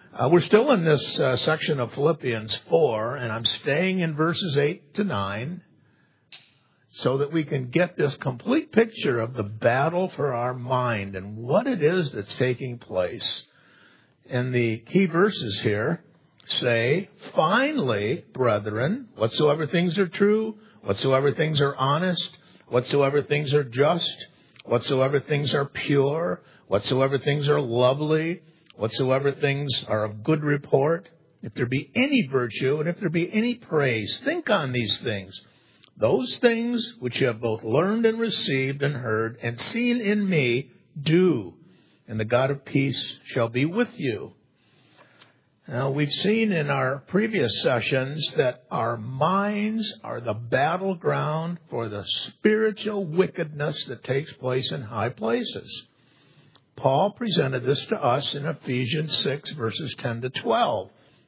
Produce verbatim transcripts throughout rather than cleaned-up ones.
Uh, we're still in this uh, section of Philippians four, and I'm staying in verses eight to nine so that we can get this complete picture of the battle for our mind and what it is that's taking place. And the key verses here say, "Finally, brethren, whatsoever things are true, whatsoever things are honest, whatsoever things are just, whatsoever things are pure, whatsoever things are lovely, whatsoever things are of good report, if there be any virtue and if there be any praise, think on these things. Those things which you have both learned and received and heard and seen in me, do, and the God of peace shall be with you." Now, we've seen in our previous sessions that our minds are the battleground for the spiritual wickedness that takes place in high places. Paul presented this to us in Ephesians six, verses ten to twelve.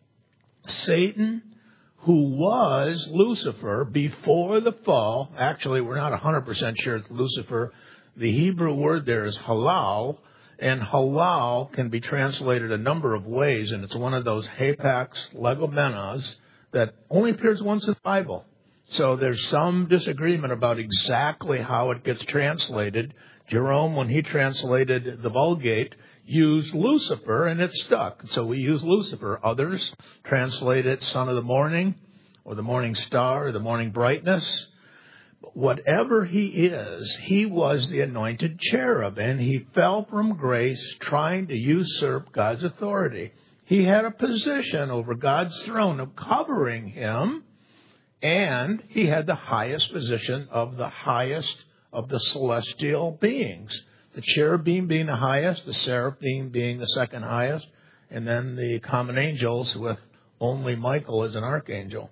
Satan, who was Lucifer before the fall, actually we're not one hundred percent sure it's Lucifer. The Hebrew word there is halal, and halal can be translated a number of ways, and it's one of those hapax legomenos that only appears once in the Bible. So there's some disagreement about exactly how it gets translated. Jerome, when he translated the Vulgate, used Lucifer, and it stuck. So we use Lucifer. Others translate it son of the morning, or the morning star, or the morning brightness. But whatever he is, he was the anointed cherub, and he fell from grace trying to usurp God's authority. He had a position over God's throne of covering him, and he had the highest position of the highest of the celestial beings. The cherubim being the highest, the seraphim being the second highest, and then the common angels with only Michael as an archangel.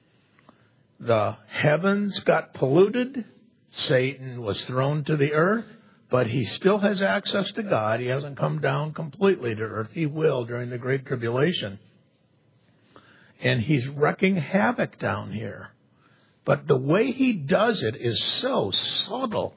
The heavens got polluted. Satan was thrown to the earth, but he still has access to God. He hasn't come down completely to earth. He will during the Great Tribulation. And he's wreaking havoc down here. But the way he does it is so subtle.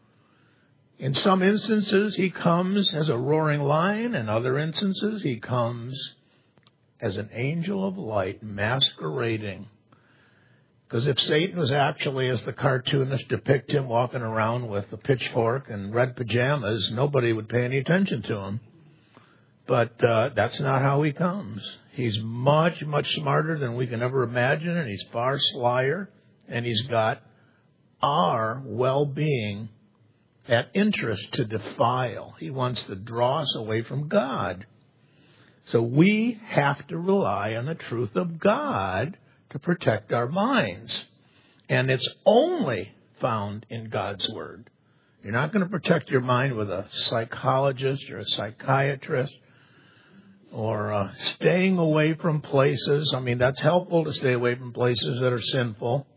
In some instances, he comes as a roaring lion. In other instances, he comes as an angel of light masquerading. Because if Satan was actually, as the cartoonists depict him, walking around with a pitchfork and red pajamas, nobody would pay any attention to him. But uh, that's not how he comes. He's much, much smarter than we can ever imagine, and he's far slyer. And he's got our well-being at interest to defile. He wants to draw us away from God. So we have to rely on the truth of God to protect our minds. And it's only found in God's Word. You're not going to protect your mind with a psychologist or a psychiatrist or uh, staying away from places. I mean, that's helpful to stay away from places that are sinful.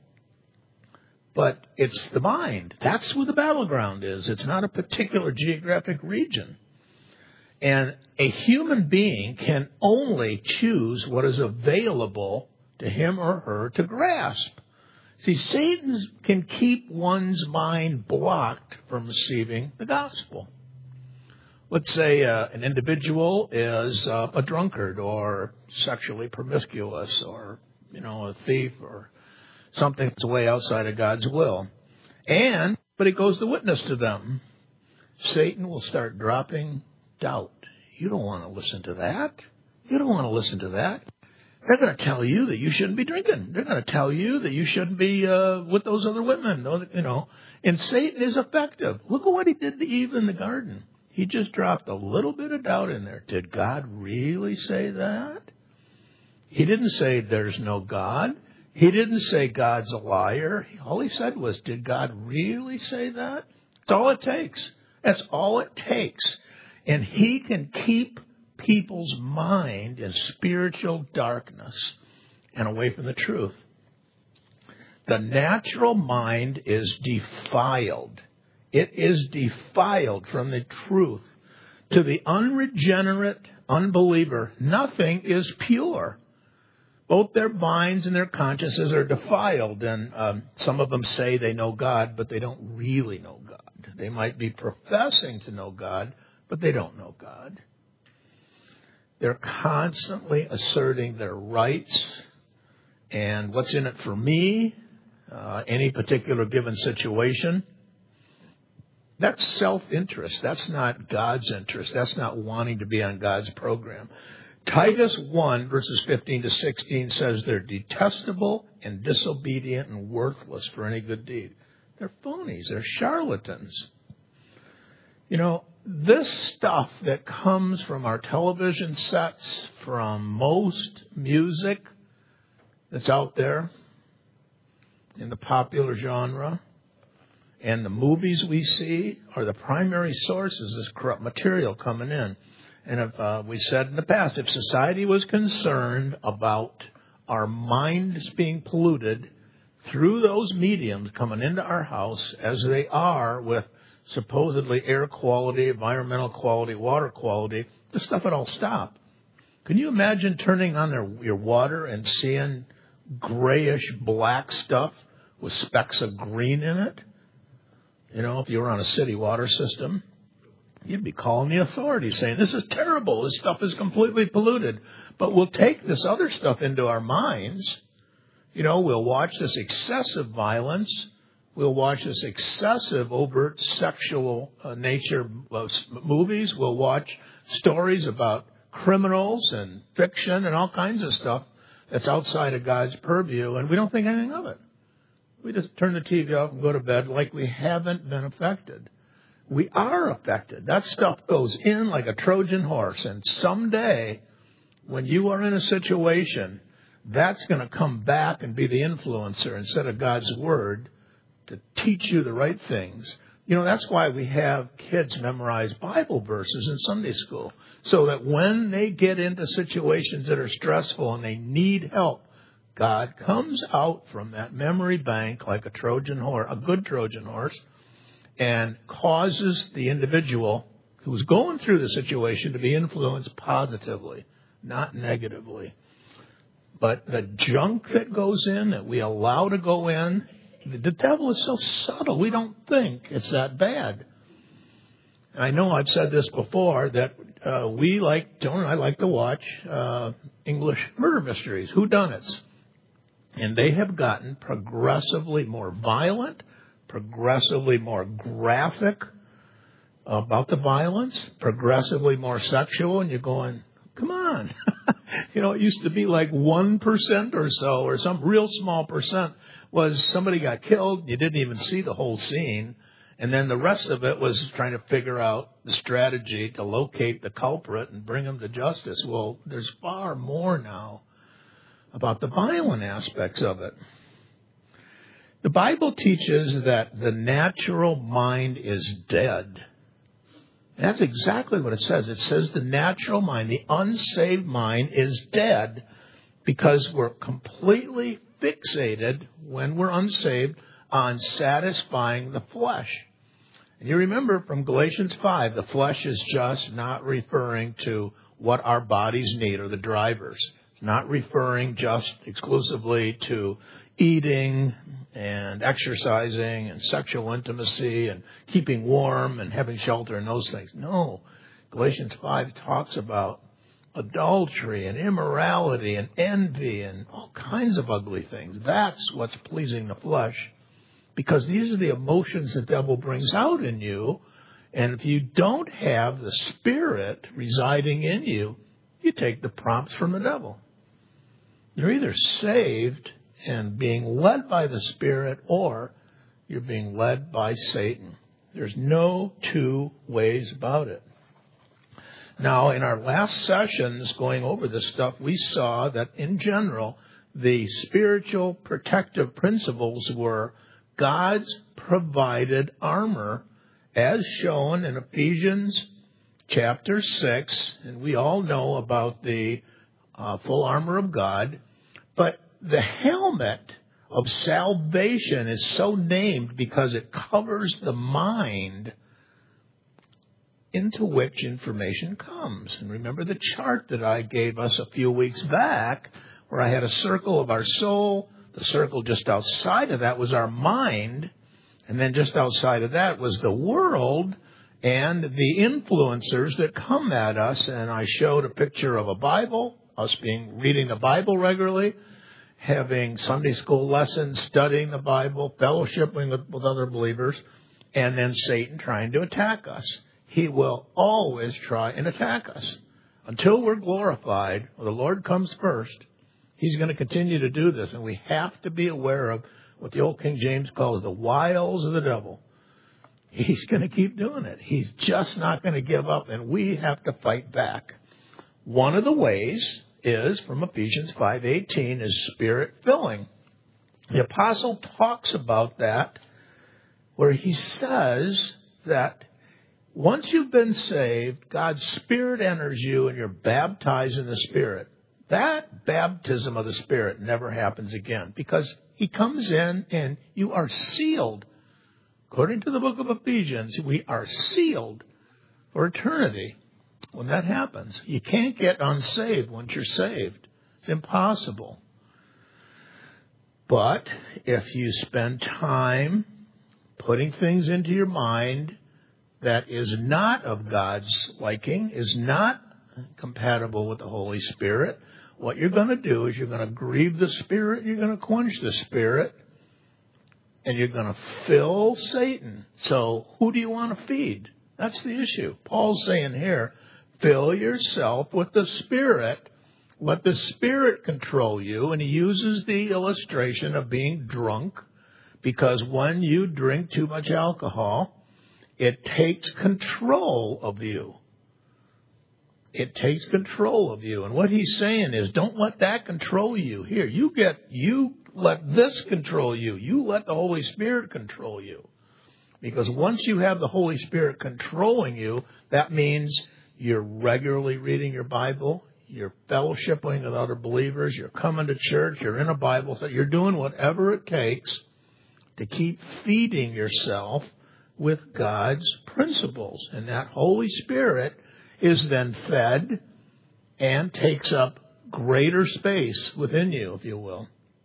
But it's the mind. That's where the battleground is. It's not a particular geographic region. And a human being can only choose what is available to him or her to grasp. See, Satan can keep one's mind blocked from receiving the gospel. Let's say uh, an individual is uh, a drunkard or sexually promiscuous or, you know, a thief or something that's way outside of God's will. And, but he goes to witness to them. Satan will start dropping doubt. You don't want to listen to that. You don't want to listen to that. They're going to tell you that you shouldn't be drinking. They're going to tell you that you shouldn't be uh, with those other women. You know, and Satan is effective. Look at what he did to Eve in the garden. He just dropped a little bit of doubt in there. Did God really say that? He didn't say there's no God. He didn't say God's a liar. All he said was, did God really say that? That's all it takes. That's all it takes. And he can keep people's mind in spiritual darkness and away from the truth. The natural mind is defiled. It is defiled from the truth. To the unregenerate unbeliever, nothing is pure. Both their minds and their consciences are defiled, and um, some of them say they know God, but they don't really know God. They might be professing to know God, but they don't know God. They're constantly asserting their rights and what's in it for me, uh, any particular given situation. That's self-interest. That's not God's interest. That's not wanting to be on God's program. Titus one, verses fifteen to sixteen says they're detestable and disobedient and worthless for any good deed. They're phonies. They're charlatans. You know, this stuff that comes from our television sets, from most music that's out there in the popular genre, and the movies we see are the primary sources of this corrupt material coming in. And if uh, we said in the past, if society was concerned about our minds being polluted through those mediums coming into our house, as they are with supposedly air quality, environmental quality, water quality, this stuff would all stop. Can you imagine turning on their, your water and seeing grayish black stuff with specks of green in it? You know, if you were on a city water system, you'd be calling the authorities saying, this is terrible, this stuff is completely polluted. But we'll take this other stuff into our minds. You know, we'll watch this excessive violence. We'll watch this excessive overt sexual uh, nature of movies. We'll watch stories about criminals and fiction and all kinds of stuff that's outside of God's purview, and we don't think anything of it. We just turn the T V off and go to bed like we haven't been affected. We are affected. That stuff goes in like a Trojan horse. And someday, when you are in a situation, that's going to come back and be the influencer instead of God's Word to teach you the right things. You know, that's why we have kids memorize Bible verses in Sunday school, so that when they get into situations that are stressful and they need help, God comes out from that memory bank like a Trojan horse, a good Trojan horse, and causes the individual who's going through the situation to be influenced positively, not negatively. But the junk that goes in, that we allow to go in, the devil is so subtle, we don't think it's that bad. And I know I've said this before, that uh, we like, Joan and I like to watch uh, English murder mysteries, whodunits. And they have gotten progressively more violent, progressively more graphic about the violence, progressively more sexual, and you're going, come on. You know, it used to be like one percent or so, or some real small percent was somebody got killed, you didn't even see the whole scene, and then the rest of it was trying to figure out the strategy to locate the culprit and bring him to justice. Well, there's far more now about the violent aspects of it. The Bible teaches that the natural mind is dead. And that's exactly what it says. It says the natural mind, the unsaved mind, is dead because we're completely fixated when we're unsaved on satisfying the flesh. And you remember from Galatians five, the flesh is just not referring to what our bodies need or the drivers. It's not referring just exclusively to eating and exercising and sexual intimacy and keeping warm and having shelter and those things. No, Galatians five talks about adultery and immorality and envy and all kinds of ugly things. That's what's pleasing the flesh, because these are the emotions the devil brings out in you. And if you don't have the Spirit residing in you, you take the prompts from the devil. You're either saved and being led by the Spirit, or you're being led by Satan. There's no two ways about it. Now, in our last sessions going over this stuff, we saw that in general, the spiritual protective principles were God's provided armor, as shown in Ephesians chapter six. And we all know about the uh, full armor of God. But the helmet of salvation is so named because it covers the mind into which information comes. And remember the chart that I gave us a few weeks back, where I had a circle of our soul. The circle just outside of that was our mind. And then just outside of that was the world. and the influencers that come at us. And I showed a picture of a Bible, us being reading the Bible regularly, having Sunday school lessons, studying the Bible, fellowshipping with, with other believers, and then Satan trying to attack us. He will always try and attack us. Until we're glorified, or the Lord comes first, he's going to continue to do this. And we have to be aware of what the old King James calls the wiles of the devil. He's going to keep doing it. He's just not going to give up, and we have to fight back. One of the ways is, from Ephesians five eighteen, is spirit filling. The apostle talks about that, where he says that once you've been saved, God's Spirit enters you and you're baptized in the Spirit. That baptism of the Spirit never happens again, because he comes in and you are sealed. According to the book of Ephesians, we are sealed for eternity when that happens. You can't get unsaved once you're saved. It's impossible. But if you spend time putting things into your mind that is not of God's liking, is not compatible with the Holy Spirit, what you're going to do is you're going to grieve the Spirit, you're going to quench the Spirit, and you're going to fill Satan. So who do you want to feed? That's the issue. Paul's saying here, fill yourself with the Spirit. Let the Spirit control you. And he uses the illustration of being drunk, because when you drink too much alcohol, it takes control of you. It takes control of you. And what he's saying is, don't let that control you. Here, you get, you let this control you. You let the Holy Spirit control you. Because once you have the Holy Spirit controlling you, that means you're regularly reading your Bible, you're fellowshipping with other believers, you're coming to church, you're in a Bible study, you're doing whatever it takes to keep feeding yourself with God's principles. And that Holy Spirit is then fed and takes up greater space within you, if you will.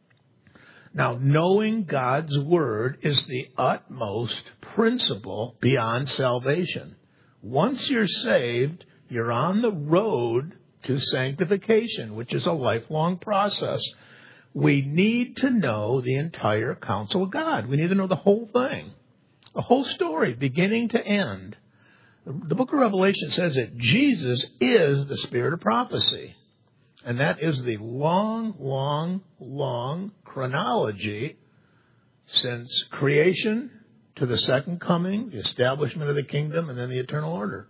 Now, knowing God's Word is the utmost principle beyond salvation. Once you're saved, you're on the road to sanctification, which is a lifelong process. We need to know the entire counsel of God. We need to know the whole thing, the whole story, beginning to end. The book of Revelation says that Jesus is the spirit of prophecy. And that is the long, long, long chronology since creation to the second coming, the establishment of the kingdom, and then the eternal order.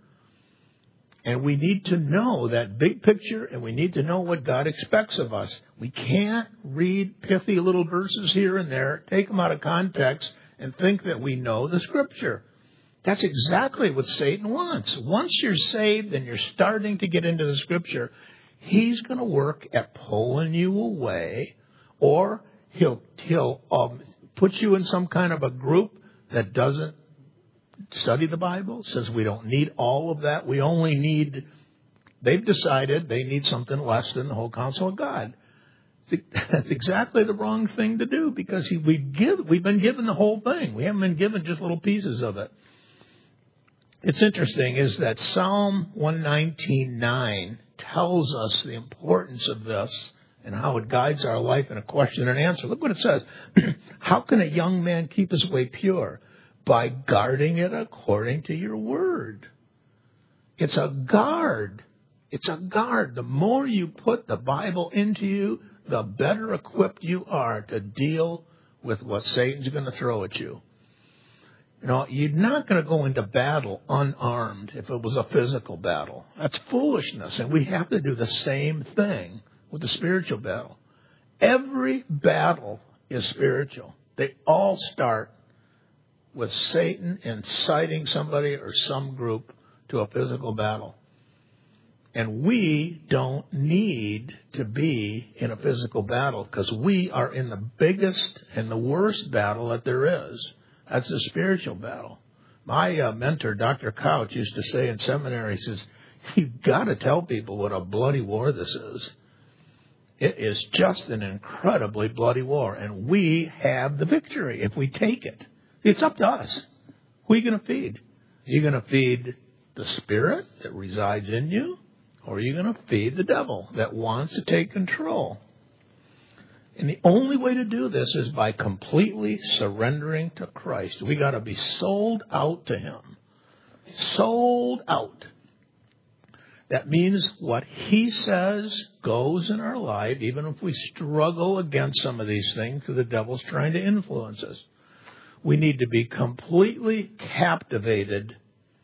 And we need to know that big picture, and we need to know what God expects of us. We can't read pithy little verses here and there, take them out of context, and think that we know the Scripture. That's exactly what Satan wants. Once you're saved and you're starting to get into the Scripture, he's going to work at pulling you away, or he'll he'll um, put you in some kind of a group that doesn't study the Bible, says we don't need all of that. We only need, they've decided they need something less than the whole counsel of God. That's exactly the wrong thing to do, because we give, we've been given the whole thing. We haven't been given just little pieces of it. It's interesting is that Psalm one nineteen nine tells us the importance of this and how it guides our life in a question and answer. Look what it says. How can a young man keep his way pure? By guarding it according to your word. It's a guard. It's a guard. The more you put the Bible into you, the better equipped you are to deal with what Satan's going to throw at you. You know, you're not going to go into battle unarmed if it was a physical battle. That's foolishness, and we have to do the same thing with the spiritual battle. Every battle is spiritual. They all start with Satan inciting somebody or some group to a physical battle. And we don't need to be in a physical battle, because we are in the biggest and the worst battle that there is. That's the spiritual battle. My uh, mentor, Doctor Couch, used to say in seminary, he says, you've got to tell people what a bloody war this is. It is just an incredibly bloody war, and we have the victory if we take it. It's up to us. Who are you going to feed? you going to feed the Spirit that resides in you, or are you going to feed the devil that wants to take control? And the only way to do this is by completely surrendering to Christ. We got to be sold out to Him. Sold out. That means what He says goes in our life, even if we struggle against some of these things because the devil's trying to influence us. We need to be completely captivated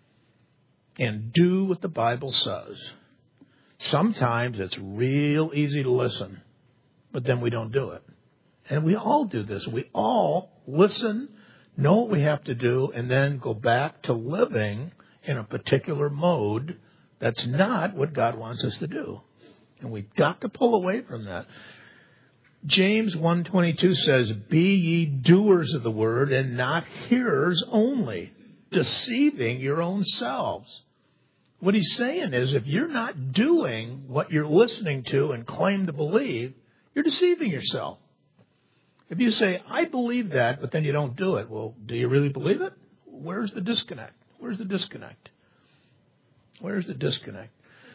and do what the Bible says. Sometimes it's real easy to listen, but then we don't do it. And we all do this. We all listen, know what we have to do, and then go back to living in a particular mode that's not what God wants us to do. And we've got to pull away from that. James one twenty-two says, "Be ye doers of the word and not hearers only, deceiving your own selves." What he's saying is, if you're not doing what you're listening to and claim to believe, you're deceiving yourself. If you say, "I believe that," but then you don't do it, well, do you really believe it? Where's the disconnect? Where's the disconnect? Where's the disconnect?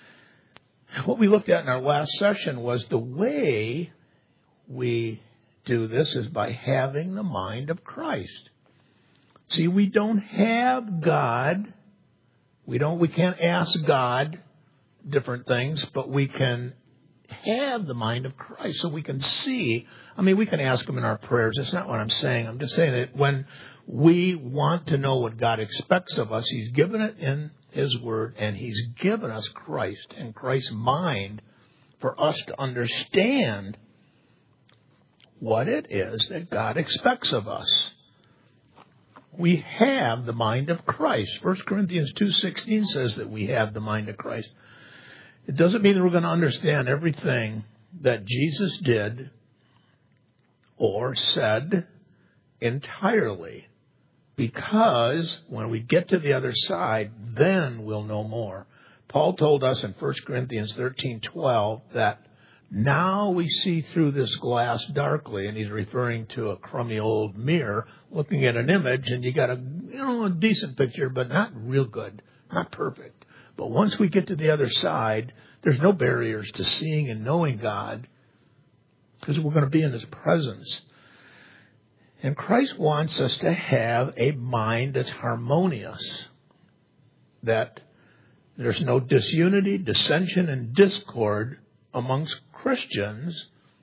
What we looked at in our last session was the way we do this is by having the mind of Christ. See, we don't have God. We don't. We can't ask God different things, but we can have the mind of Christ so we can see. I mean, we can ask Him in our prayers. That's not what I'm saying. I'm just saying that when we want to know what God expects of us, He's given it in His Word, and He's given us Christ and Christ's mind for us to understand what it is that God expects of us. We have the mind of Christ. First Corinthians two sixteen says that we have the mind of Christ. It doesn't mean that we're going to understand everything that Jesus did or said entirely, because when we get to the other side, then we'll know more. Paul told us in First Corinthians thirteen twelve that now we see through this glass darkly, and he's referring to a crummy old mirror looking at an image, and you got a, you know, a decent picture, but not real good, not perfect. But once we get to the other side, there's no barriers to seeing and knowing God, because we're going to be in His presence. And Christ wants us to have a mind that's harmonious, that there's no disunity, dissension, and discord amongst Christians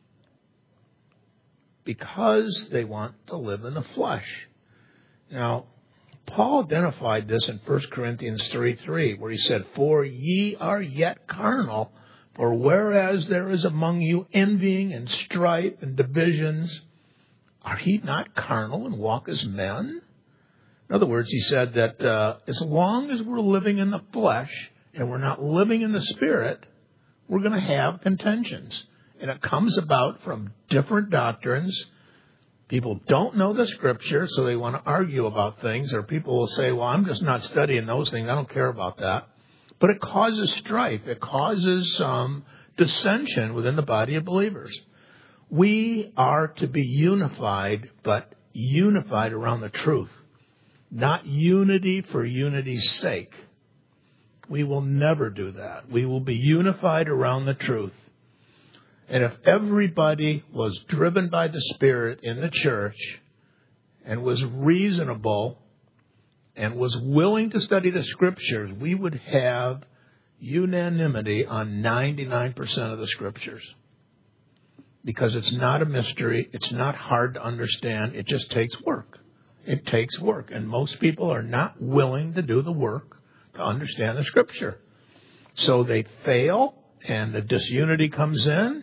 because they want to live in the flesh. Now, Paul identified this in First Corinthians three three, where he said, "For ye are yet carnal, for whereas there is among you envying and strife and divisions, are ye not carnal and walk as men?" In other words, he said that uh, as long as we're living in the flesh and we're not living in the Spirit, we're going to have contentions. And it comes about from different doctrines. People don't know the Scripture, so they want to argue about things. Or people will say, "Well, I'm just not studying those things. I don't care about that." But it causes strife. It causes some dissension within the body of believers. We are to be unified, but unified around the truth. Not unity for unity's sake. We will never do that. We will be unified around the truth. And if everybody was driven by the Spirit in the church and was reasonable and was willing to study the Scriptures, we would have unanimity on ninety-nine percent of the Scriptures. Because it's not a mystery. It's not hard to understand. It just takes work. It takes work. And most people are not willing to do the work to understand the Scripture. So they fail, and the disunity comes in.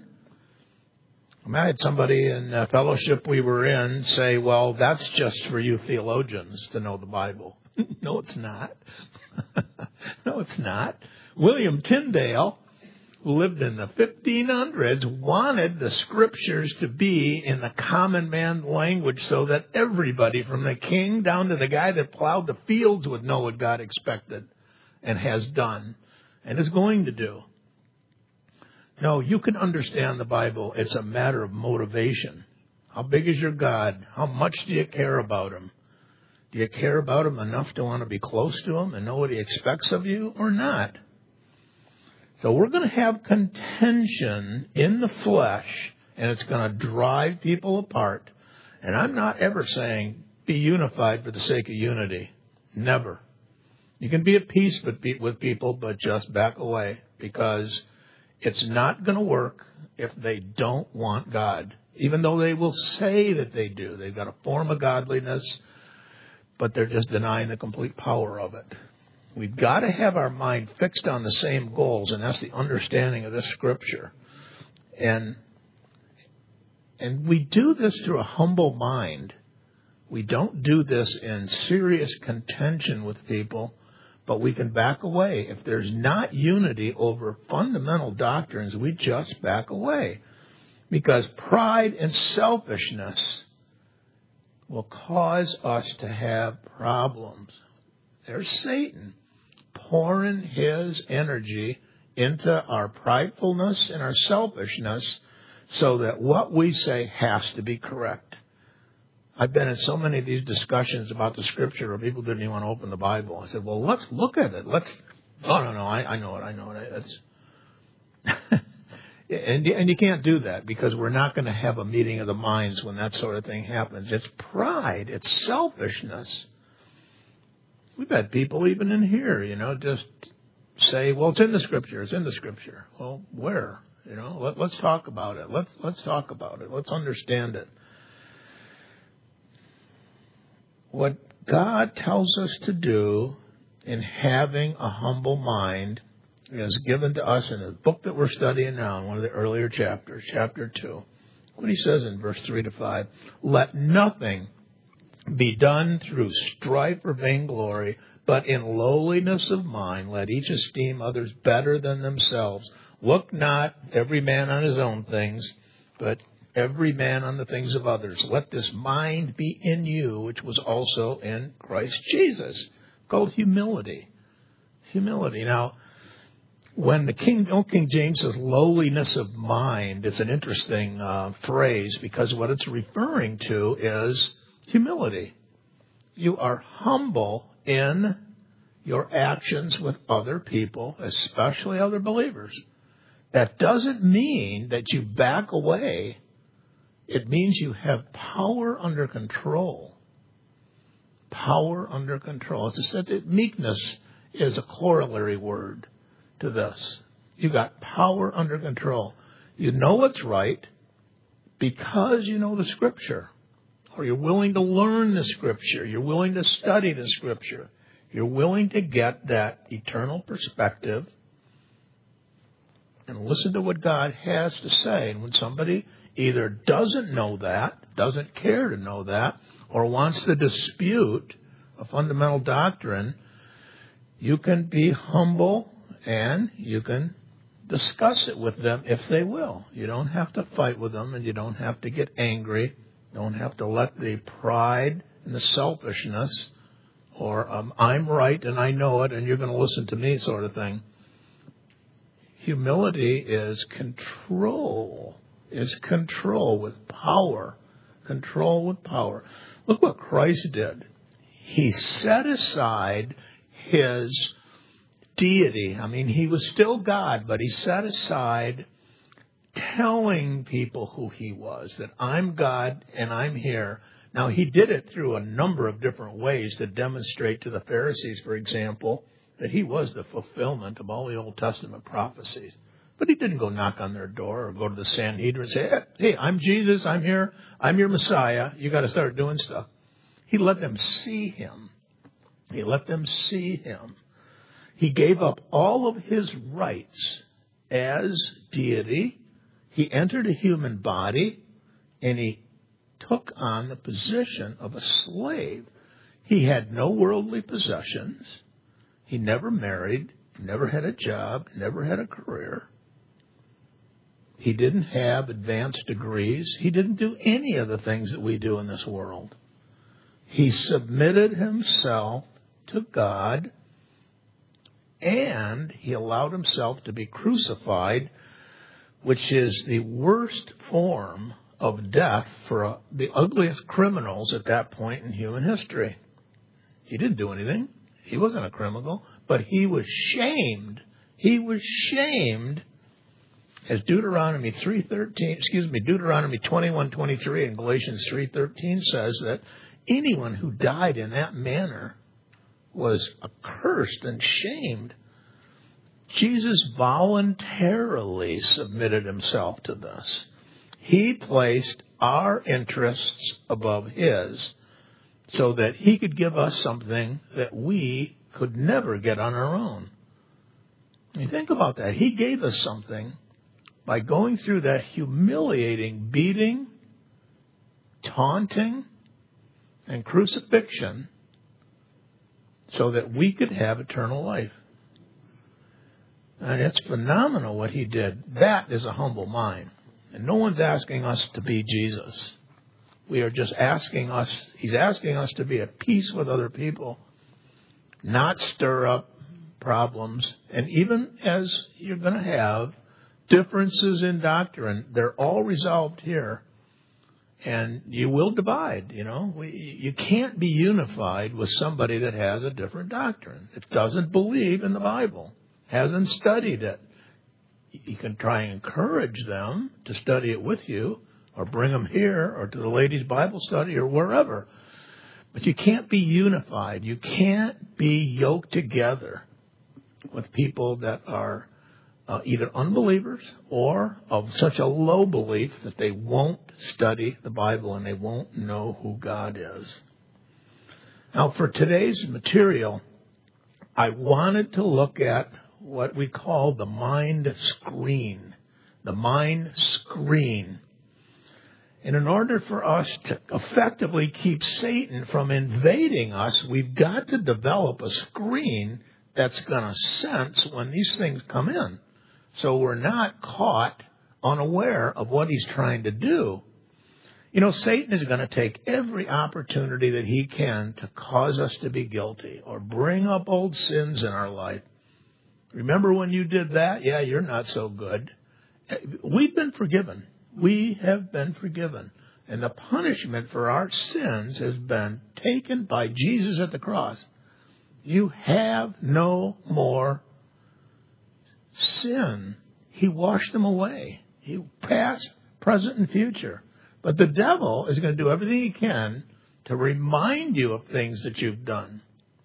I mean, I had somebody in a fellowship we were in say, "Well, that's just for you theologians to know the Bible." No, it's not. No, it's not. William Tyndale, who lived in the fifteen hundreds, wanted the Scriptures to be in the common man language so that everybody, from the king down to the guy that plowed the fields, would know what God expected and has done and is going to do. No, you can understand the Bible. It's a matter of motivation. How big is your God? How much do you care about Him? Do you care about him enough to want to be close to him and know what he expects of you or not? So we're going to have contention in the flesh, and it's going to drive people apart. And I'm not ever saying be unified for the sake of unity. Never. You can be at peace with people, but just back away, because it's not going to work if they don't want God. Even though they will say that they do. They've got a form of godliness, but they're just denying the complete power of it. We've got to have our mind fixed on the same goals, and that's the understanding of this scripture. And and we do this through a humble mind. We don't do this in serious contention with people, but we can back away. If there's not unity over fundamental doctrines, we just back away. Because pride and selfishness will cause us to have problems. There's Satan pouring his energy into our pridefulness and our selfishness so that what we say has to be correct. I've been in so many of these discussions about the scripture where people didn't even want to open the Bible. I said, well, let's look at it. Let's. Oh, no, no, I, I know it. I know it. It's and, and you can't do that because we're not going to have a meeting of the minds when that sort of thing happens. It's pride. It's selfishness. We've had people even in here, you know, just say, well, it's in the scripture. It's in the scripture. Well, where? You know, let, let's talk about it. Let's let's talk about it. Let's understand it. What God tells us to do in having a humble mind is given to us in the book that we're studying now, in one of the earlier chapters, chapter two. What he says in verse three to five, let nothing be done through strife or vainglory, but in lowliness of mind, let each esteem others better than themselves. Look not every man on his own things, but every man on the things of others. Let this mind be in you, which was also in Christ Jesus, called humility. Humility. Now, when the King, Old King James says lowliness of mind, it's an interesting uh, phrase because what it's referring to is humility. You are humble in your actions with other people, especially other believers. That doesn't mean that you back away. It means you have power under control. Power under control. As I said, that meekness is a corollary word to this. You got power under control. You know what's right because you know the Scripture. Or you're willing to learn the Scripture. You're willing to study the Scripture. You're willing to get that eternal perspective and listen to what God has to say. And when somebody either doesn't know that, doesn't care to know that, or wants to dispute a fundamental doctrine, you can be humble and you can discuss it with them if they will. You don't have to fight with them and you don't have to get angry. You don't have to let the pride and the selfishness or um, I'm right and I know it and you're going to listen to me sort of thing. Humility is control, is control with power, control with power. Look what Christ did. He set aside his deity. I mean, he was still God, but he set aside telling people who he was, that I'm God and I'm here. Now, he did it through a number of different ways to demonstrate to the Pharisees, for example, that he was the fulfillment of all the Old Testament prophecies. But he didn't go knock on their door or go to the Sanhedrin and say, hey, I'm Jesus, I'm here, I'm your Messiah, you got to start doing stuff. He let them see him. He let them see him. He gave up all of his rights as deity. He entered a human body and he took on the position of a slave. He had no worldly possessions. He never married, never had a job, never had a career. He didn't have advanced degrees. He didn't do any of the things that we do in this world. He submitted himself to God, and he allowed himself to be crucified, which is the worst form of death for uh, the ugliest criminals at that point in human history. He didn't do anything. He wasn't a criminal, but he was shamed. He was shamed, as Deuteronomy three thirteen, excuse me, Deuteronomy twenty-one twenty-three and Galatians three thirteen says that anyone who died in that manner was accursed and shamed. Jesus voluntarily submitted himself to this. He placed our interests above his so that he could give us something that we could never get on our own. I mean, think about that. He gave us something by going through that humiliating beating, taunting, and crucifixion so that we could have eternal life. And it's phenomenal what he did. That is a humble mind. And no one's asking us to be Jesus. We are just asking us, he's asking us to be at peace with other people, not stir up problems. And even as you're going to have differences in doctrine, they're all resolved here. And you will divide, you know. We, you can't be unified with somebody that has a different doctrine, that doesn't believe in the Bible, hasn't studied it. You can try and encourage them to study it with you, or bring them here, or to the ladies' Bible study, or wherever. But you can't be unified. You can't be yoked together with people that are uh, either unbelievers or of such a low belief that they won't study the Bible and they won't know who God is. Now, for today's material, I wanted to look at what we call the mind screen. The mind screen. And in order for us to effectively keep Satan from invading us, we've got to develop a screen that's going to sense when these things come in. So we're not caught unaware of what he's trying to do. You know, Satan is going to take every opportunity that he can to cause us to be guilty or bring up old sins in our life. Remember when you did that? Yeah, you're not so good. We've been forgiven. We have been forgiven. And the punishment for our sins has been taken by Jesus at the cross. You have no more sin. He washed them away. He past, present, and future. But the devil is going to do everything he can to remind you of things that you've done.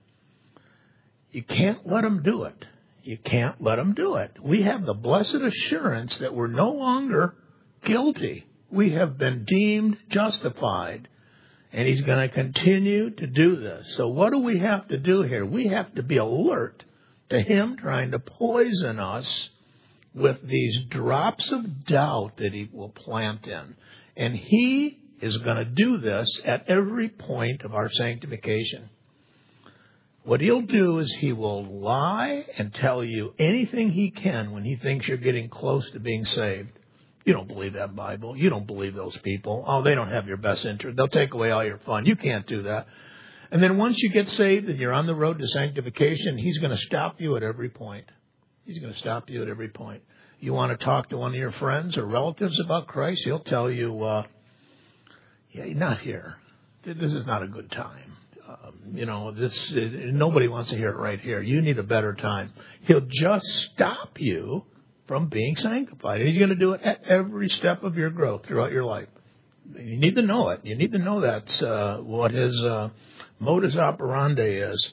You can't let him do it. You can't let him do it. We have the blessed assurance that we're no longer guilty. We have been deemed justified. And he's going to continue to do this. So what do we have to do here? We have to be alert to him trying to poison us with these drops of doubt that he will plant in. And he is going to do this at every point of our sanctification. What he'll do is he will lie and tell you anything he can when he thinks you're getting close to being saved. You don't believe that Bible. You don't believe those people. Oh, they don't have your best interest. They'll take away all your fun. You can't do that. And then once you get saved and you're on the road to sanctification, he's going to stop you at every point. He's going to stop you at every point. You want to talk to one of your friends or relatives about Christ, he'll tell you, uh, yeah, not here. This is not a good time. Um, you know, this uh, nobody wants to hear it right here. You need a better time. He'll just stop you from being sanctified. And he's going to do it at every step of your growth throughout your life. You need to know it. You need to know that's uh, what his uh, modus operandi is.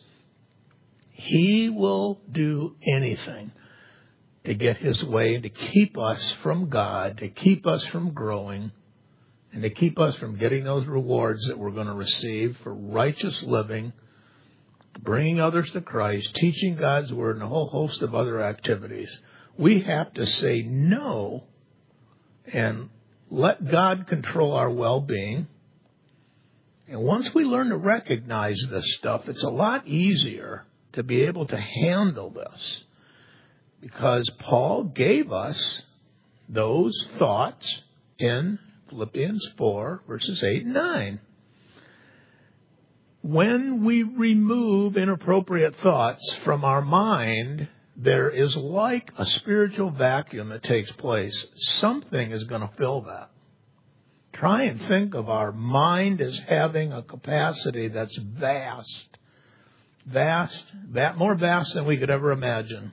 He will do anything to get his way, to keep us from God, to keep us from growing, and to keep us from getting those rewards that we're going to receive for righteous living, bringing others to Christ, teaching God's word, and a whole host of other activities. We have to say no and let God control our well-being. And once we learn to recognize this stuff, it's a lot easier to be able to handle this. Because Paul gave us those thoughts in Philippians four, verses eight and nine. When we remove inappropriate thoughts from our mind, there is like a spiritual vacuum that takes place. Something is going to fill that. Try and think of our mind as having a capacity that's vast. Vast, that more vast than we could ever imagine.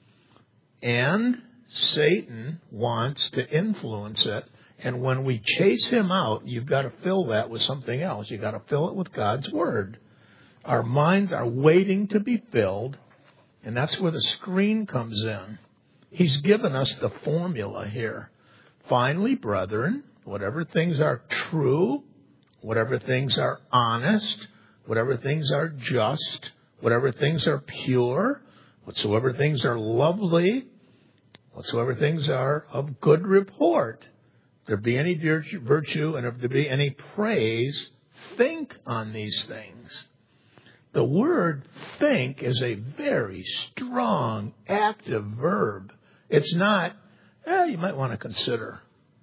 And Satan wants to influence it. And when we chase him out, you've got to fill that with something else. You've got to fill it with God's Word. Our minds are waiting to be filled, and that's where the screen comes in. He's given us the formula here. Finally, brethren, whatever things are true, whatever things are honest, whatever things are just, whatever things are pure, whatsoever things are lovely, whatsoever things are of good report, if there be any virtue and if there be any praise, think on these things. The word think is a very strong, active verb. It's not, eh, you might want to consider.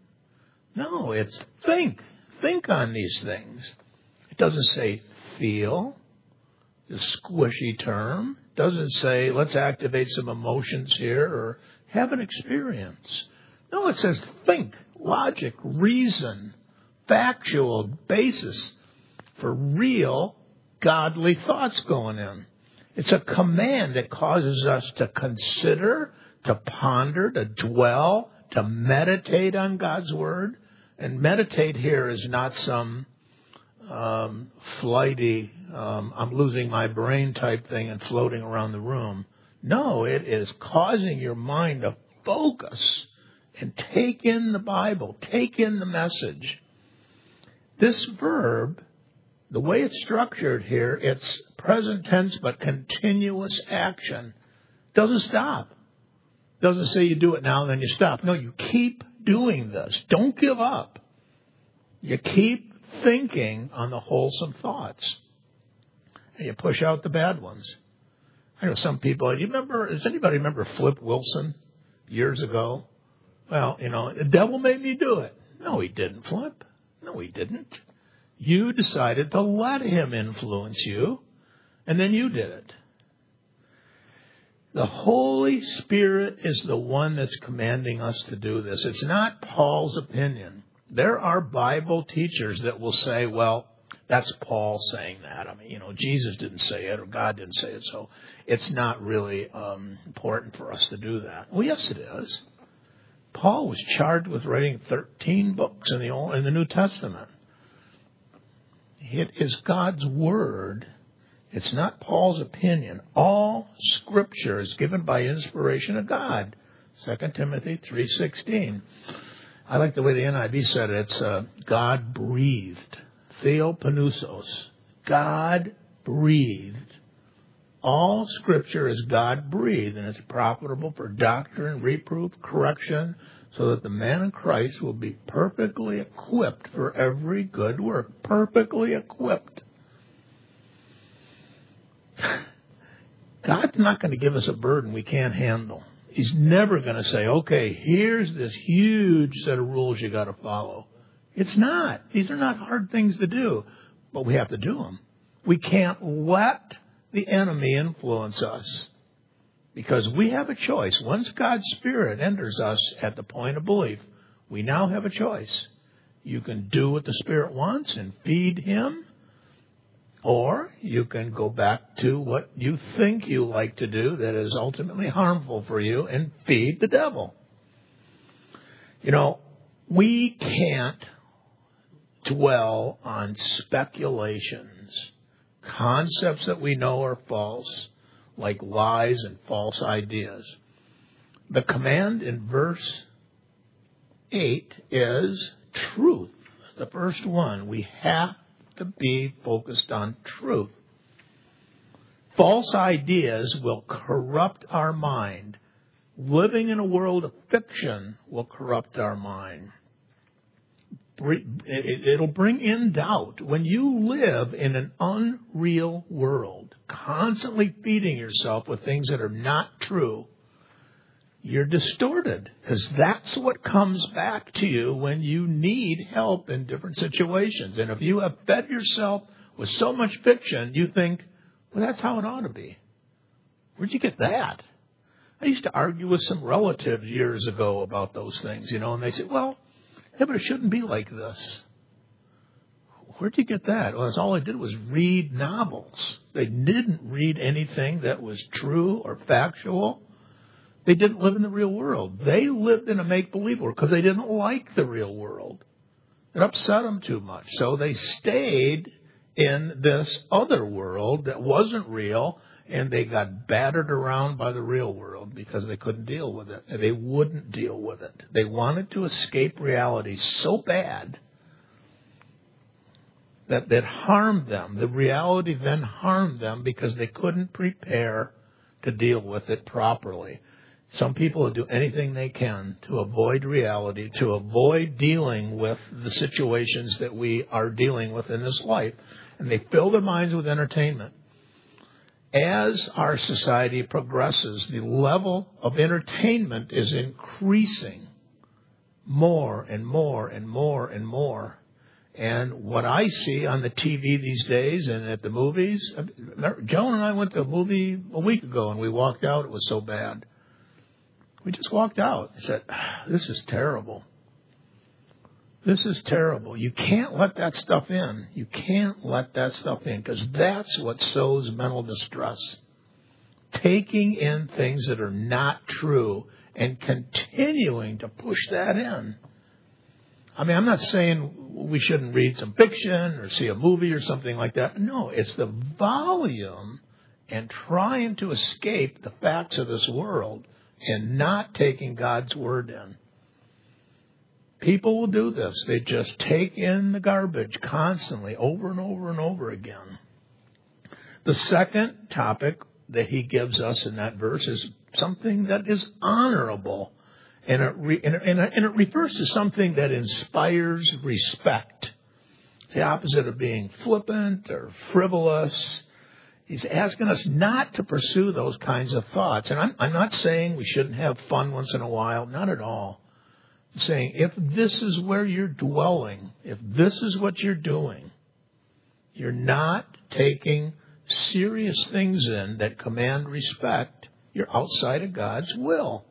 No, it's think. Think on these things. It doesn't say feel, the squishy term. It doesn't say let's activate some emotions here or have an experience. No, it says think, logic, reason, factual basis for real godly thoughts going in. It's a command that causes us to consider, to ponder, to dwell, to meditate on God's Word. And meditate here is not some um, flighty, um, I'm losing my brain type thing and floating around the room. No, it is causing your mind to focus and take in the Bible, take in the message. This verb, the way it's structured here, it's present tense but continuous action. Doesn't stop. Doesn't say you do it now and then you stop. No, you keep doing this. Don't give up. You keep thinking on the wholesome thoughts. And you push out the bad ones. I know some people, you remember, does anybody remember Flip Wilson years ago? Well, you know, the devil made me do it. No, he didn't, Flip. No, he didn't. You decided to let him influence you, and then you did it. The Holy Spirit is the one that's commanding us to do this. It's not Paul's opinion. There are Bible teachers that will say, well, that's Paul saying that. I mean, you know, Jesus didn't say it or God didn't say it, so it's not really um, important for us to do that. Well, yes, it is. Paul was charged with writing thirteen books in the Old, in the New Testament. It is God's Word. It's not Paul's opinion. All Scripture is given by inspiration of God. Second Timothy three sixteen. I like the way the N I V said it. It's uh, God-breathed. Theopneustos. God-breathed. All Scripture is God-breathed, and it's profitable for doctrine, reproof, correction, so that the man in Christ will be perfectly equipped for every good work. Perfectly equipped. God's not going to give us a burden we can't handle. He's never going to say, okay, here's this huge set of rules you got to follow. It's not. These are not hard things to do, but we have to do them. We can't let the enemy influence us because we have a choice. Once God's Spirit enters us at the point of belief, we now have a choice. You can do what the Spirit wants and feed Him, or you can go back to what you think you like to do that is ultimately harmful for you and feed the devil. You know, we can't dwell on speculations, concepts that we know are false, like lies and false ideas. The command in verse eight is truth. The first one, we have to be focused on truth. False ideas will corrupt our mind. Living in a world of fiction will corrupt our mind. It'll bring in doubt. When you live in an unreal world, constantly feeding yourself with things that are not true, you're distorted, because that's what comes back to you when you need help in different situations. And if you have fed yourself with so much fiction, you think, well, that's how it ought to be. Where'd you get that? I used to argue with some relatives years ago about those things, you know, and they said, well, yeah, but it shouldn't be like this. Where'd you get that? Well, that's all they did was read novels. They didn't read anything that was true or factual. They didn't live in the real world. They lived in a make-believe world because they didn't like the real world. It upset them too much. So they stayed in this other world that wasn't real, and they got battered around by the real world because they couldn't deal with it. They wouldn't deal with it. They wanted to escape reality so bad that that harmed them. The reality then harmed them because they couldn't prepare to deal with it properly. Some people will do anything they can to avoid reality, to avoid dealing with the situations that we are dealing with in this life. And they fill their minds with entertainment. As our society progresses, the level of entertainment is increasing more and more and more and more. And what I see on the T V these days and at the movies, Joan and I went to a movie a week ago and we walked out. It was so bad. We just walked out and said, this is terrible. This is terrible. You can't let that stuff in. You can't let that stuff in because that's what sows mental distress. Taking in things that are not true and continuing to push that in. I mean, I'm not saying we shouldn't read some fiction or see a movie or something like that. No, it's the volume and trying to escape the facts of this world and not taking God's word in. People will do this. They just take in the garbage constantly, over and over and over again. The second topic that he gives us in that verse is something that is honorable. And it, re, and, it, and, it, and it refers to something that inspires respect. It's the opposite of being flippant or frivolous. He's asking us not to pursue those kinds of thoughts. And I'm, I'm not saying we shouldn't have fun once in a while. Not at all. I'm saying if this is where you're dwelling, if this is what you're doing, you're not taking serious things in that command respect, you're outside of God's will.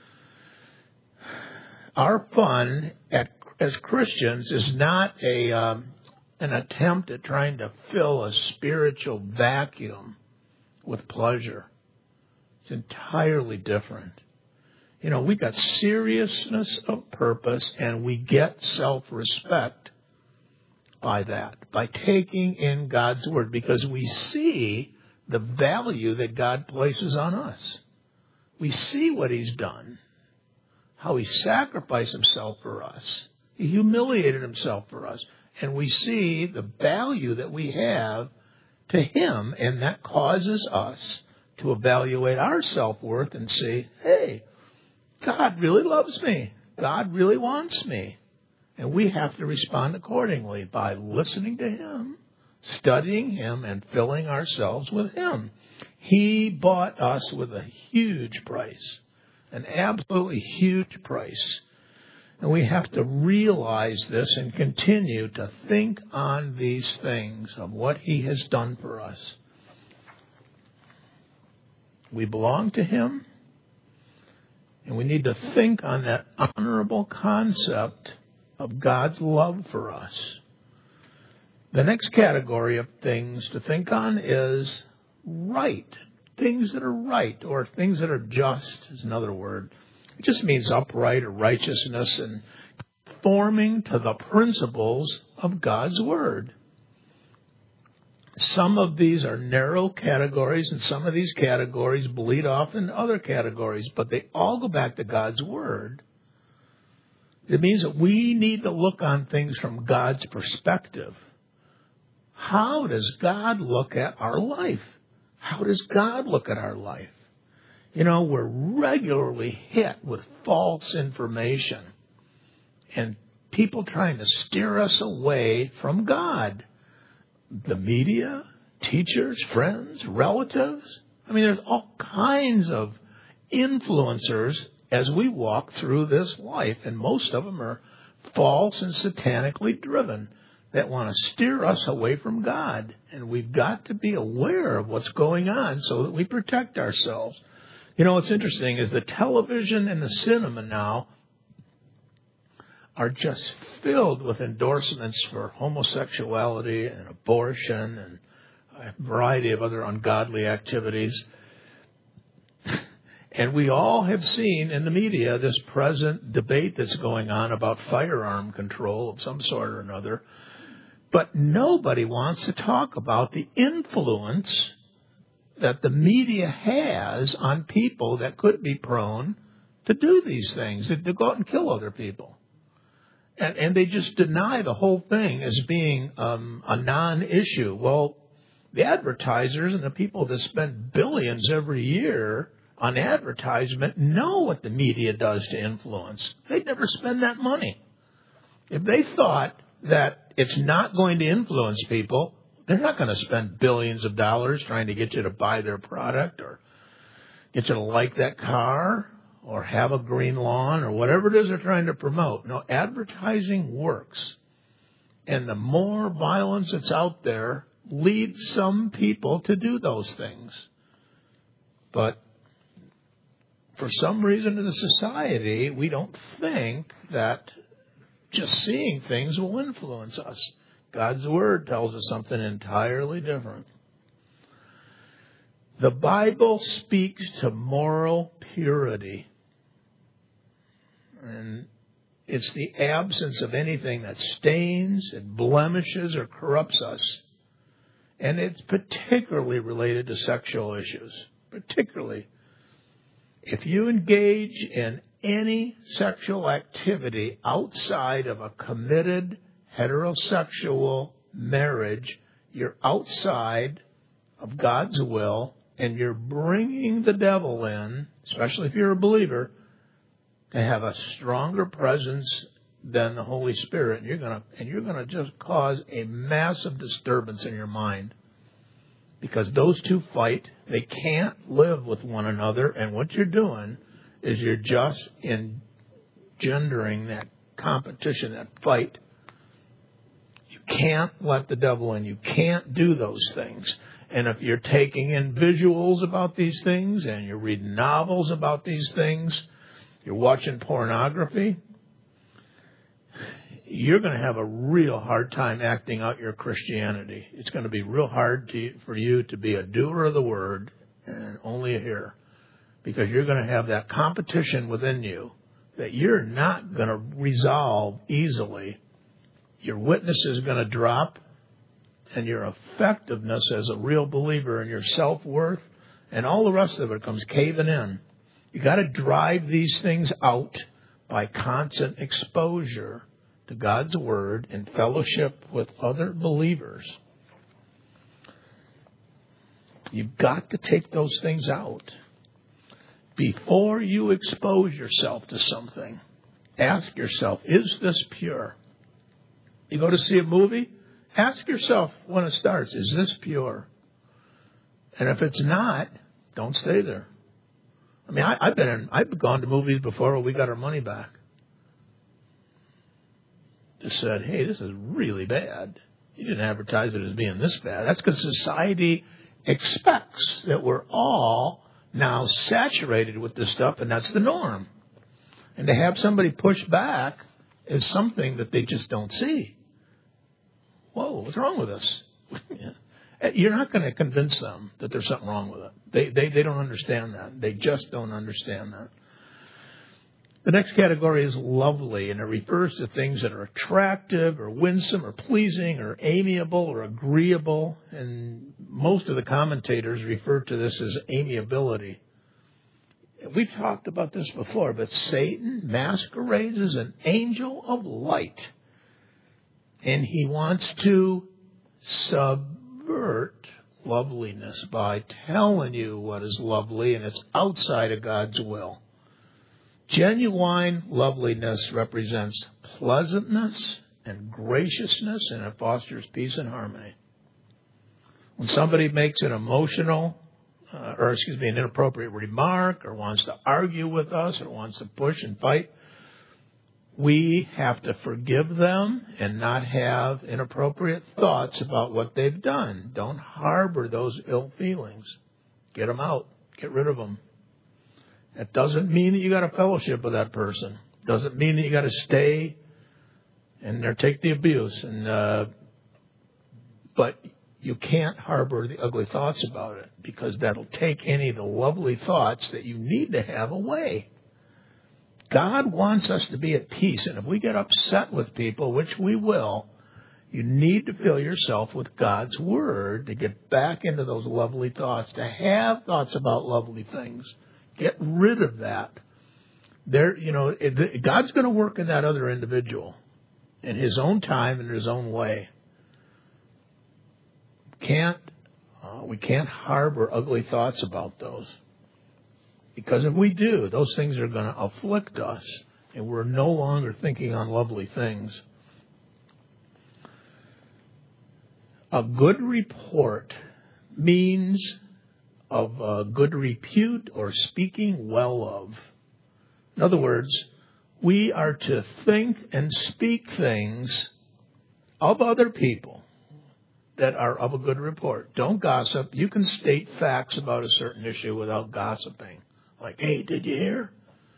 Our fun at, as Christians is not a um, an attempt at trying to fill a spiritual vacuum with pleasure. It's entirely different. You know, we got seriousness of purpose and we get self-respect by that, by taking in God's word, because we see the value that God places on us. We see what he's done, how he sacrificed himself for us. He humiliated himself for us. And we see the value that we have to him, and that causes us to evaluate our self-worth and say, hey, God really loves me. God really wants me. And we have to respond accordingly by listening to him, studying him, and filling ourselves with him. He bought us with a huge price, an absolutely huge price. And we have to realize this and continue to think on these things of what he has done for us. We belong to him, and we need to think on that honorable concept of God's love for us. The next category of things to think on is right. Things that are right, or things that are just is another word. It just means upright or righteousness and conforming to the principles of God's word. Some of these are narrow categories, and some of these categories bleed off into other categories, but they all go back to God's word. It means that we need to look on things from God's perspective. How does God look at our life? How does God look at our life? You know, we're regularly hit with false information and people trying to steer us away from God. The media, teachers, friends, relatives. I mean, there's all kinds of influencers as we walk through this life, and most of them are false and satanically driven that want to steer us away from God. And we've got to be aware of what's going on so that we protect ourselves. You know, what's interesting is the television and the cinema now are just filled with endorsements for homosexuality and abortion and a variety of other ungodly activities. And we all have seen in the media this present debate that's going on about firearm control of some sort or another. But nobody wants to talk about the influence that the media has on people that could be prone to do these things, to go out and kill other people. And, and they just deny the whole thing as being um, a non-issue. Well, the advertisers and the people that spend billions every year on advertisement know what the media does to influence. They'd never spend that money. If they thought that it's not going to influence people, they're not going to spend billions of dollars trying to get you to buy their product or get you to like that car or have a green lawn or whatever it is they're trying to promote. No, advertising works. And the more violence that's out there leads some people to do those things. But for some reason in the society, we don't think that just seeing things will influence us. God's Word tells us something entirely different. The Bible speaks to moral purity. And it's the absence of anything that stains, it blemishes, or corrupts us. And it's particularly related to sexual issues. Particularly. If you engage in any sexual activity outside of a committed heterosexual marriage, you're outside of God's will, and you're bringing the devil in, especially if you're a believer, to have a stronger presence than the Holy Spirit. And you're gonna and you're gonna just cause a massive disturbance in your mind. Because those two fight, they can't live with one another, and what you're doing is you're just engendering that competition, that fight. You can't let the devil in. You can't do those things. And if you're taking in visuals about these things, and you're reading novels about these things, you're watching pornography, you're going to have a real hard time acting out your Christianity. It's going to be real hard to, for you to be a doer of the word and only a hearer, because you're going to have that competition within you that you're not going to resolve easily. Your witness is going to drop, and your effectiveness as a real believer and your self-worth and all the rest of it comes caving in. You got to drive these things out by constant exposure to God's Word and fellowship with other believers. You've got to take those things out. Before you expose yourself to something, ask yourself, is this pure? You go to see a movie, ask yourself when it starts, is this pure? And if it's not, don't stay there. I mean, I, I've been in, I've gone to movies before where we got our money back. Just said, hey, this is really bad. You didn't advertise it as being this bad. That's because society expects that we're all now saturated with this stuff, and that's the norm. And to have somebody push back is something that they just don't see. Whoa, what's wrong with us? You're not going to convince them that there's something wrong with it. They, they, they don't understand that. They just don't understand that. The next category is lovely, and it refers to things that are attractive or winsome or pleasing or amiable or agreeable. And most of the commentators refer to this as amiability. We've talked about this before, but Satan masquerades as an angel of light. And he wants to subvert loveliness by telling you what is lovely, and it's outside of God's will. Genuine loveliness represents pleasantness and graciousness, and it fosters peace and harmony. When somebody makes an emotional, uh, or excuse me, an inappropriate remark, or wants to argue with us, or wants to push and fight, we have to forgive them and not have inappropriate thoughts about what they've done. Don't harbor those ill feelings. Get them out. Get rid of them. It doesn't mean that you got to fellowship with that person. Doesn't mean that you got to stay and or take the abuse, and uh, but you can't harbor the ugly thoughts about it, because that'll take any of the lovely thoughts that you need to have away. God wants us to be at peace, and if we get upset with people, which we will, you need to fill yourself with God's Word to get back into those lovely thoughts, to have thoughts about lovely things. Get rid of that. There, you know, it, God's going to work in that other individual in His own time and His own way. Can't uh, we can't harbor ugly thoughts about those, because if we do, those things are going to afflict us, and we're no longer thinking on lovely things. A good report means of uh, good repute or speaking well of. In other words, we are to think and speak things of other people that are of a good report. Don't gossip. You can state facts about a certain issue without gossiping. Like, hey, did you hear?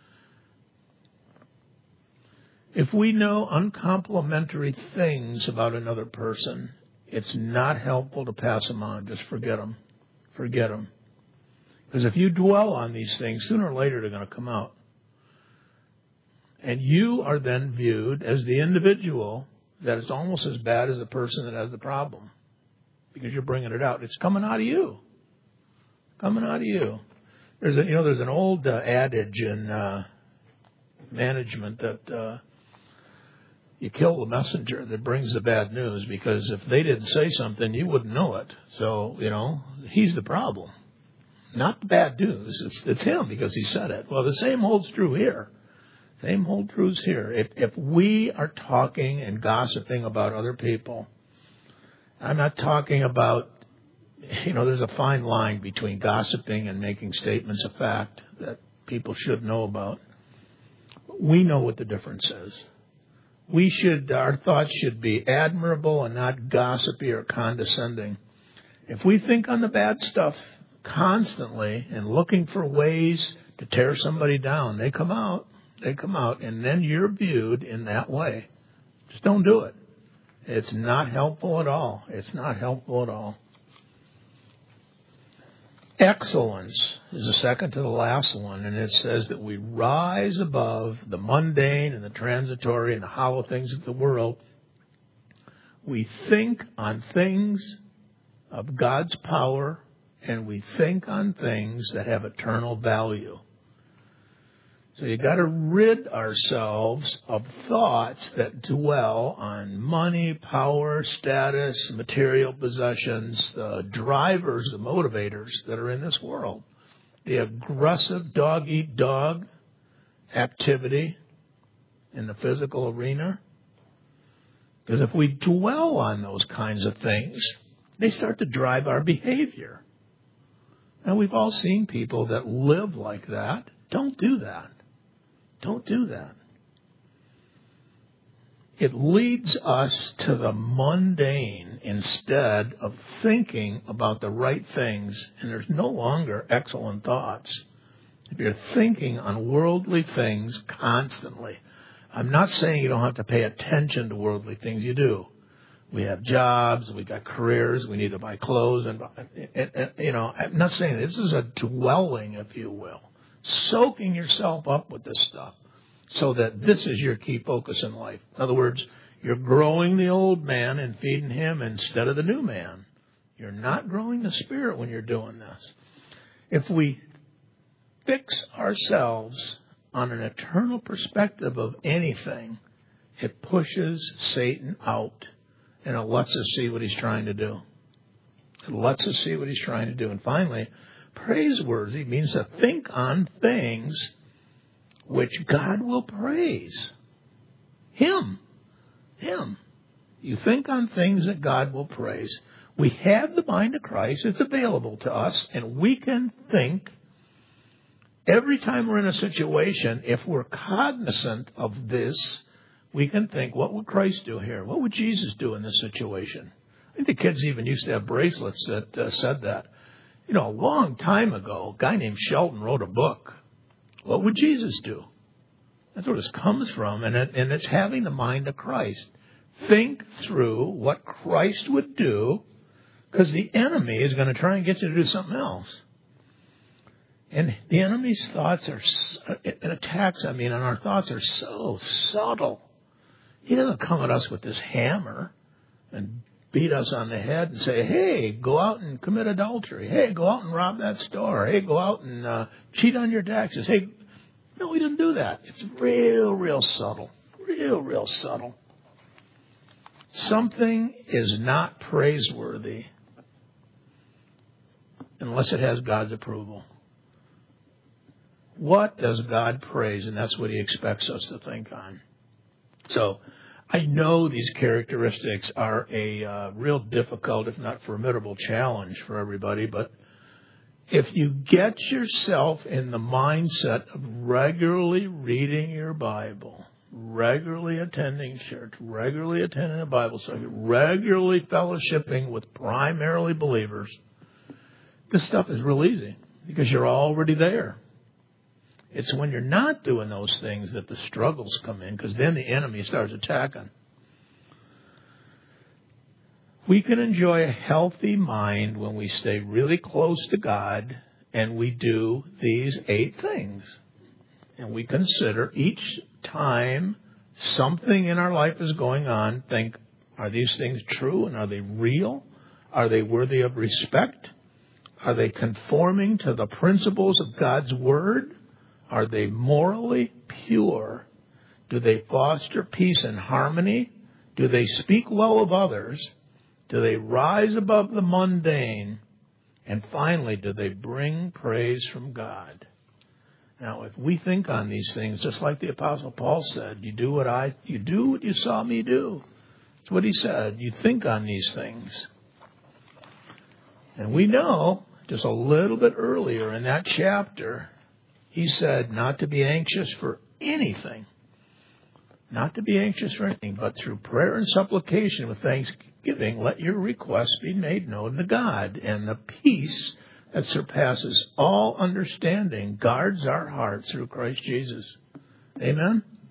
If we know uncomplimentary things about another person, it's not helpful to pass them on. Just forget them. Forget them. Because if you dwell on these things, sooner or later they're going to come out. And you are then viewed as the individual that is almost as bad as the person that has the problem, because you're bringing it out. It's coming out of you. Coming out of you. There's a, you know, there's an old uh, adage in uh, management that uh, you kill the messenger that brings the bad news, because if they didn't say something, you wouldn't know it. So, you know, he's the problem. Not the bad news. It's, it's him, because he said it. Well, the same holds true here. Same holds true here. If, if we are talking and gossiping about other people, I'm not talking about, you know, there's a fine line between gossiping and making statements of fact that people should know about. We know what the difference is. We should, our thoughts should be admirable and not gossipy or condescending. If we think on the bad stuff constantly and looking for ways to tear somebody down, they come out. They come out, and then you're viewed in that way. Just don't do it. It's not helpful at all. It's not helpful at all. Excellence is the second to the last one, and it says that we rise above the mundane and the transitory and the hollow things of the world. We think on things of God's power, and we think on things that have eternal value. So you got to rid ourselves of thoughts that dwell on money, power, status, material possessions, the drivers, the motivators that are in this world. The aggressive dog-eat-dog activity in the physical arena. Because if we dwell on those kinds of things, they start to drive our behavior. And we've all seen people that live like that. Don't do that. Don't do that. It leads us to the mundane instead of thinking about the right things, and there's no longer excellent thoughts. If you're thinking on worldly things constantly, I'm not saying you don't have to pay attention to worldly things. You do. We have jobs, we got careers, we need to buy clothes, and, and, and you know, I'm not saying this is a dwelling, if you will. Soaking yourself up with this stuff so that this is your key focus in life. In other words, you're growing the old man and feeding him instead of the new man. You're not growing the spirit when you're doing this. If we fix ourselves on an eternal perspective of anything, it pushes Satan out, and it lets us see what he's trying to do. It lets us see what he's trying to do. And finally, praiseworthy means to think on things which God will praise. Him. Him. You think on things that God will praise. We have the mind of Christ. It's available to us, and we can think every time we're in a situation, if we're cognizant of this, we can think, what would Christ do here? What would Jesus do in this situation? I think the kids even used to have bracelets that uh, said that. You know, a long time ago, a guy named Shelton wrote a book. What would Jesus do? That's where this comes from, and, it, and it's having the mind of Christ. Think through what Christ would do, because the enemy is going to try and get you to do something else. And the enemy's thoughts are, it attacks, I mean, and our thoughts are so subtle. He doesn't come at us with this hammer and beat us on the head and say, hey, go out and commit adultery. Hey, go out and rob that store. Hey, go out and uh, cheat on your taxes. Hey, no, he didn't do that. It's real, real subtle. Real, real subtle. Something is not praiseworthy unless it has God's approval. What does God praise? And that's what he expects us to think on. So I know these characteristics are a uh, real difficult, if not formidable, challenge for everybody. But if you get yourself in the mindset of regularly reading your Bible, regularly attending church, regularly attending a Bible study, regularly fellowshipping with primarily believers, this stuff is real easy because you're already there. It's when you're not doing those things that the struggles come in, because then the enemy starts attacking. We can enjoy a healthy mind when we stay really close to God and we do these eight things. And we consider each time something in our life is going on, think, are these things true and are they real? Are they worthy of respect? Are they conforming to the principles of God's Word? Are they morally pure? Do they foster peace and harmony? Do they speak well of others? Do they rise above the mundane? And finally, do they bring praise from God? Now, if we think on these things, just like the Apostle Paul said, you do what I, you do what you saw me do. That's what he said. You think on these things. And we know, just a little bit earlier in that chapter, he said not to be anxious for anything. Not to be anxious for anything, but through prayer and supplication with thanksgiving, let your requests be made known to God. And the peace that surpasses all understanding guards our hearts through Christ Jesus. Amen?